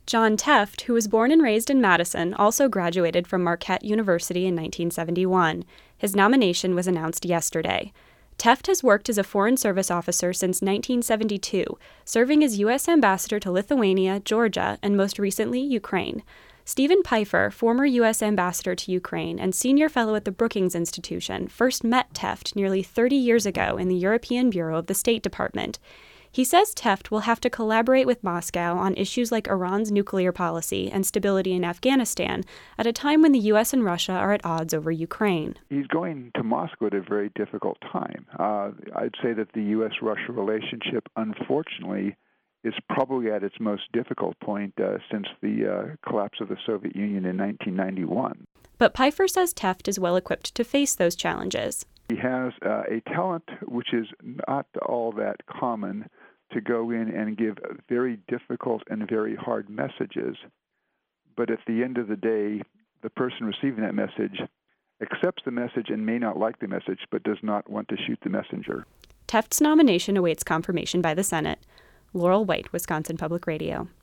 John Tefft, who was born and raised in Madison, also graduated from Marquette University in 1971. His nomination was announced yesterday. Tefft has worked as a Foreign Service officer since 1972, serving as U.S. Ambassador to Lithuania, Georgia, and most recently, Ukraine. Stephen Pifer, former U.S. Ambassador to Ukraine and Senior Fellow at the Brookings Institution, first met Tefft nearly 30 years ago in the European Bureau of the State Department. He says Tefft will have to collaborate with Moscow on issues like Iran's nuclear policy and stability in Afghanistan at a time when the U.S. and Russia are at odds over Ukraine. He's going to Moscow at a very difficult time. I'd say that the U.S.-Russia relationship, unfortunately, is probably at its most difficult point since the collapse of the Soviet Union in 1991. But Pifer says Tefft is well equipped to face those challenges. He has a talent which is not all that common to go in and give very difficult and very hard messages. But at the end of the day, the person receiving that message accepts the message and may not like the message, but does not want to shoot the messenger. Teft's nomination awaits confirmation by the Senate. Laurel White, Wisconsin Public Radio.